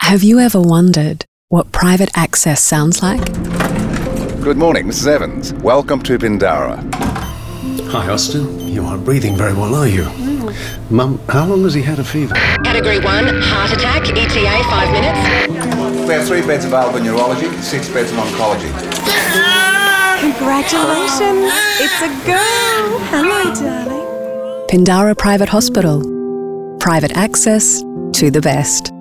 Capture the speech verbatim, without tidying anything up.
Have you ever wondered what private access sounds like? Good morning, Missus Evans. Welcome to Pindara. Hi, Austin. You aren't breathing very well, are you? Mm. Mum, how long has he had a fever? Category one, heart attack, E T A, five minutes. We have three beds available in neurology, six beds in oncology. Congratulations, it's a girl. Hello, darling. Pindara Private Hospital. Private access to the best.